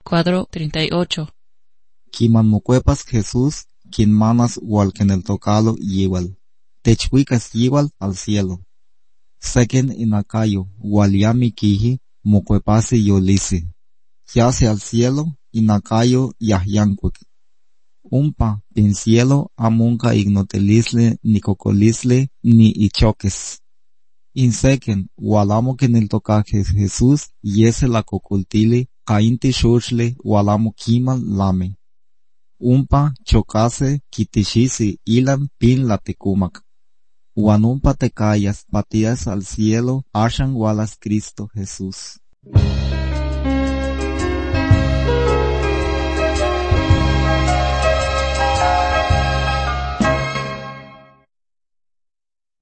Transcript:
Cuadro 38. Quiman mocuepas Jesús, quien manas ual que en el tocalo yiwal. Techhuicas yiwal al cielo. Sequen inacayo, waliami kiji, mocuepasi yolisi. Yase al cielo, inacayo yahyancuic. Umpa, pin cielo, amunca ignotelisle, ni cocolisle, ni ichoques. Insequen, walamo que en el tocaje Jesús, yese la cocultili, cainti shushle, walamo kimal lame. Umpa, chocase, kitishisi, ilan, pin la tecumac. Wanumpa te callas, patías al cielo, ashan walas Cristo Jesús.